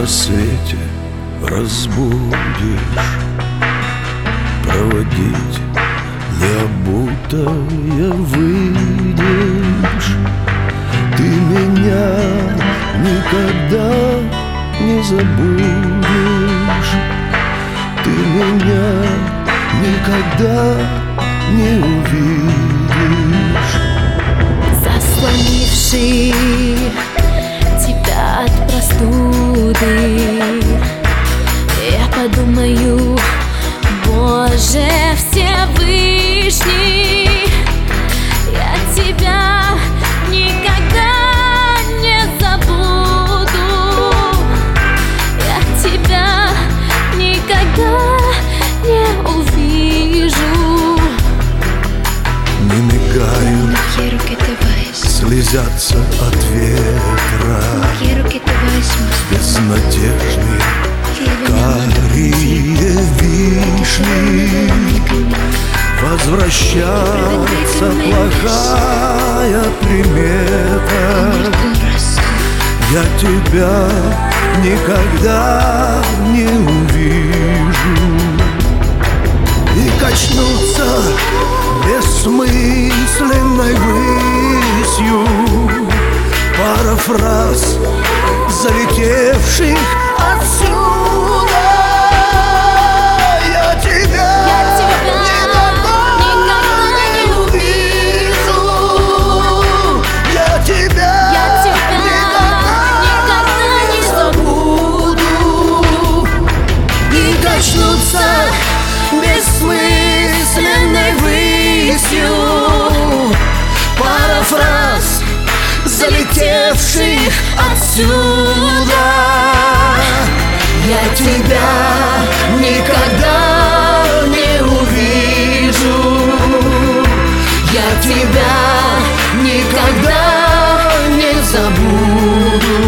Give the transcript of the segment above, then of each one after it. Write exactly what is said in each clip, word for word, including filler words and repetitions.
рассвете разбудишь, проводить необутая выйдешь. Ты меня никогда не забудешь, ты меня никогда не увидишь. Заслонивший тебя от простуды, я подумаю: Боже Всевышний, я тебя никогда не забуду, я тебя никогда не увижу. Не мигают, слезятся от ветра безнадежные карие вишни. Возвращаться плохая примета, я тебя никогда не увижу. И качнуться бессмысленной высью пара фраз, залетевших отсюда. Я тебя, Я тебя никогда, никогда не увижу. Я тебя, Я тебя никогда, никогда не забуду. И качнуться бессмысленной высью пара фраз, залетевших отсюда. Я тебя никогда не увижу, я тебя никогда не забуду.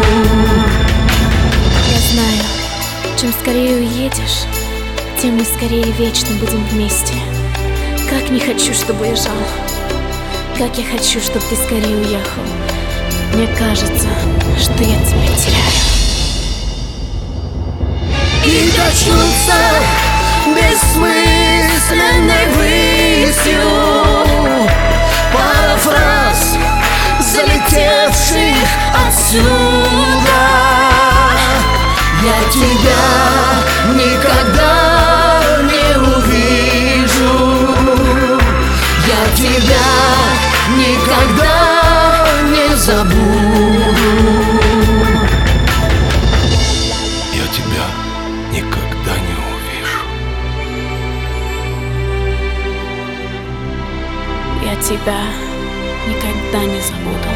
Я знаю, чем скорее уедешь, тем мы скорее вечно будем вместе. Как не хочу, чтобы уезжал, как я хочу, чтобы ты скорее уехал. Мне кажется, что я тебя теряю. И качнуться бессмысленной высью пара фраз, залетевших отсюда. Я тебя никогда не увижу, я тебя никогда не забуду. Я тебя никогда не увижу. Я тебя никогда не забуду.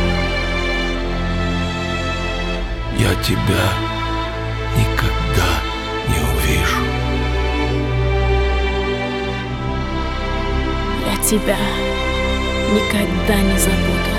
Я тебя никогда не увижу. Я тебя никогда не забуду.